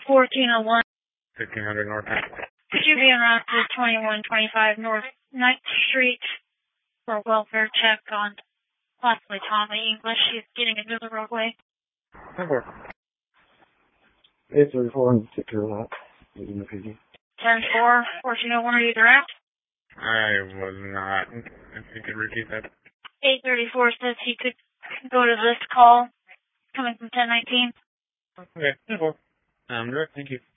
1401. 1500 North. Could you be en route to 2125 North 9th Street for a welfare check on possibly Tommy English? He's getting into the roadway. 834 and take care of that. Leaving the PD. 10-4, 1401, are you direct? I was not. If you could repeat that. 834 says he could go to this call coming from 1019. Okay, 10-4. Direct, thank you.